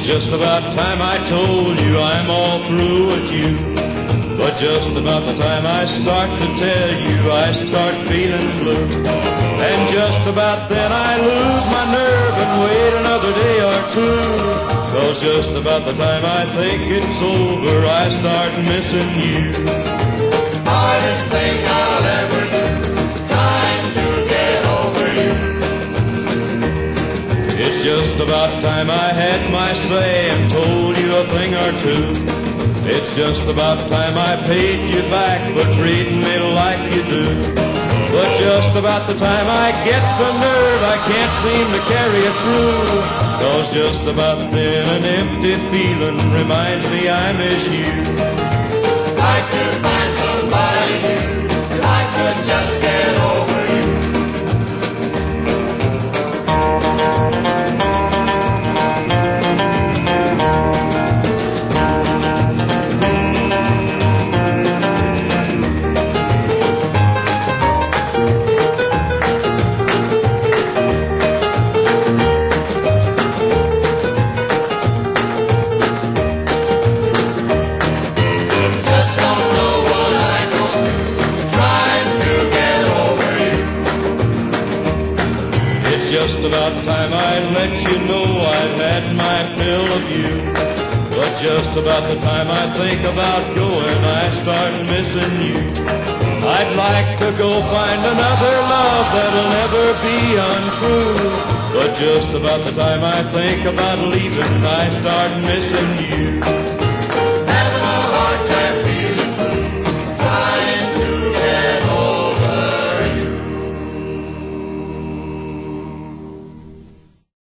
just about time I told you I'm all through with you. But just about the time I start to tell you, I start feeling blue. And just about then I lose my nerve and wait another day or two. 'Cause just about the time I think it's over, I start missing you. Hardest thing I'll ever do, trying to get over you. It's just about time I had my say and told you a thing or two. It's just about time I paid you back for treating me like you do. But just about the time I get the nerve, I can't seem to carry it through. 'Cause just about then an empty feeling reminds me I miss you. I could find somebody new, I could just get over you. Just about time I let you know I've had my fill of you. But just about the time I think about going, I start missing you. I'd like to go find another love that'll never be untrue. But just about the time I think about leaving, I start missing you.